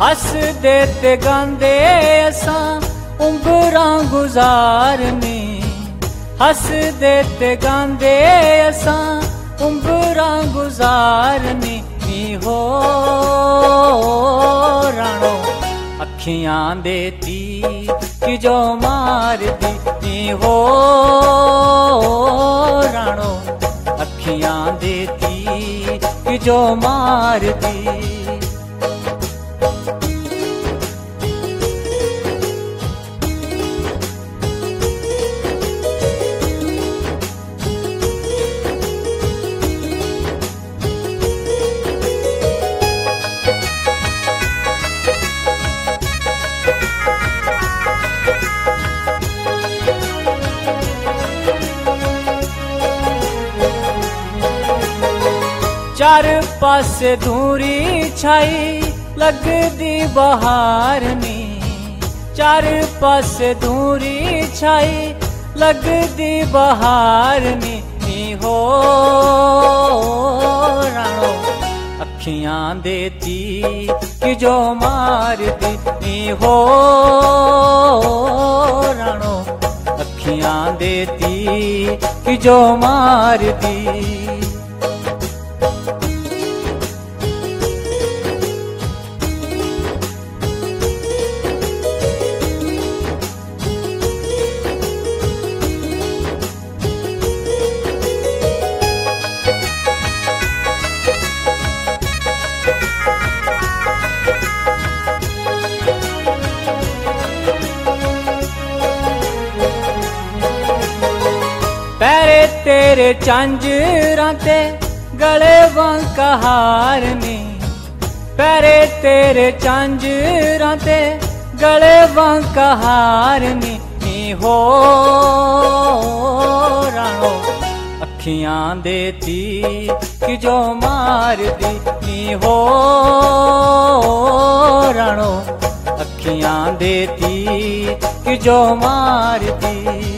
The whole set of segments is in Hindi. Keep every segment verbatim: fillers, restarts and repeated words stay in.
हसदे ते गांदे असां उम्रां गुजारनी, हसदे ते गांदे असां उम्रां गुजारनी। नी हो राणो अखियां दे तीर कि जो मार दी, नी हो राणो अखियां दे तीर कि जो मार दी। चार पासे धूरी छाई लगदी बहार नी, चार पासे धूरी छाई लगदी बहार नी। नी हो राणो अखियां दे तीर कि जो मार दी, नी हो राणो अखियां दे तीर कि जो मार दी। पैरे तेरे झांजरां ते गले वांका हार नी, पैरे तेरे झांजरां ते गले वांका हार नी। नी हो राणो अखियां दे तीर कि जो मार दी, नी हो राणो अखियां दे तीर कि जो मार दी।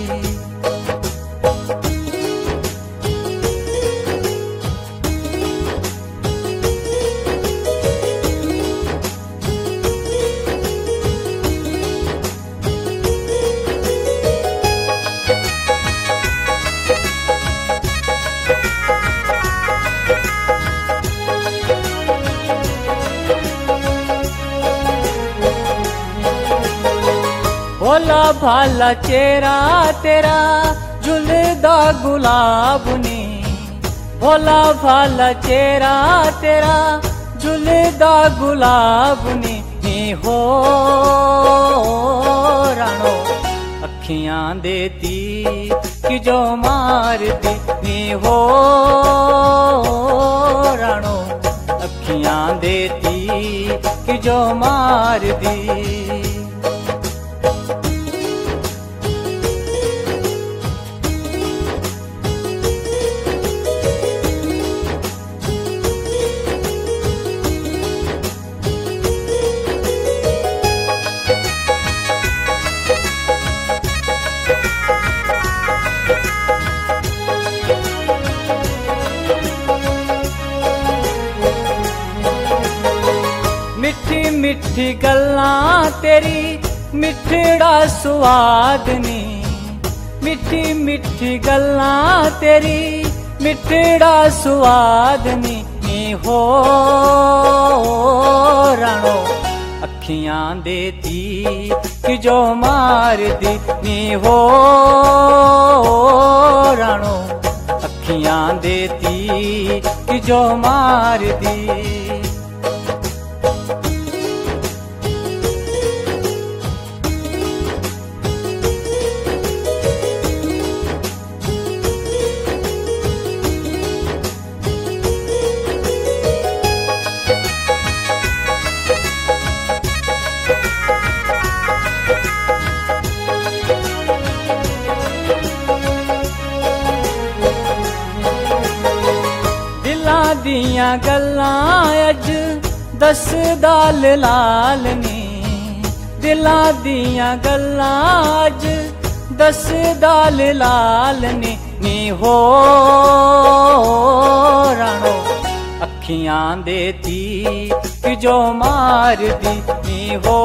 भोला भाला चेहरा तेरा झुलदा गुलाब नी, भोला भाला चेहरा तेरा झुलदा गुलाब नी। नी हो राणो अखियां दे तीर कि जो मार दी, नी हो राणो अखियां दे तीर कि जो मार दी। मिठी मिठी गल्लां तेरी मिठड़ा स्वाद नी, मिठी मिठी गल्लां तेरी मिठड़ा स्वाद नी। नी हो राणो अखियां दे तीर कि जो मार दी, नी हो राणो अखियां दे तीर कि जो मार दी। दियां गल्लां अज दसदा लाल नी, दिलां दियां गल्लां अज दसदा लाल नी। नी हो राणो अखियां देती कि जो मार दी नी हो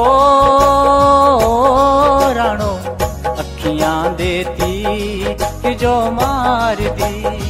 राणो, अखियां देती कि जो मार दी।